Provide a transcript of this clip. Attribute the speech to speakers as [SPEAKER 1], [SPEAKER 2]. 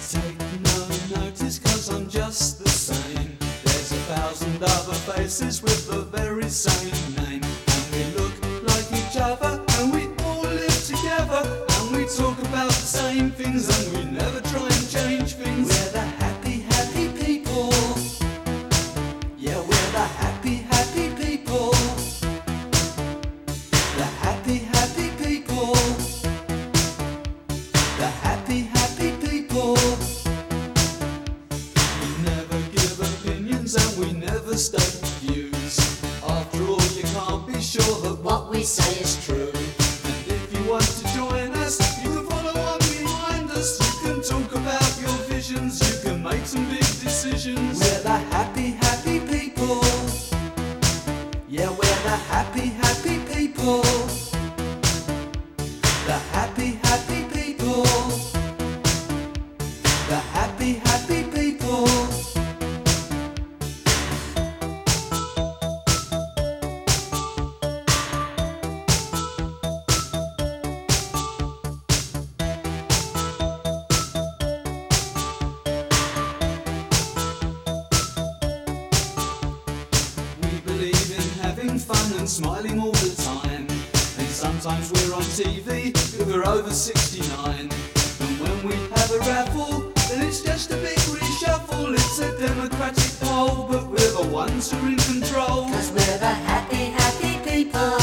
[SPEAKER 1] Take no notice, 'cause I'm just the same. There's 1,000 other faces with the very same name, and we look like each other, and we all live together, and we talk about the same things, and we never try and change things. We're the happy, happy people. Yeah, we're the happy, happy people. The happy, happy people. The happy, happy people. We never give opinions and we never state views. After all, you can't be sure that what we say is true. And if you want to join us, you can follow on behind us. You can talk about your visions, you can make some big decisions. We're the happy, happy people. Yeah, we're the happy, happy people. The happy, happy people. The happy, happy people. We believe in having fun and smiling all the time. And sometimes we're on TV if we're over 69. And when we have a raffle, then it's just a big reshuffle. It's a democratic poll, but we're the ones who are in control.
[SPEAKER 2] 'Cause we're the happy, happy people.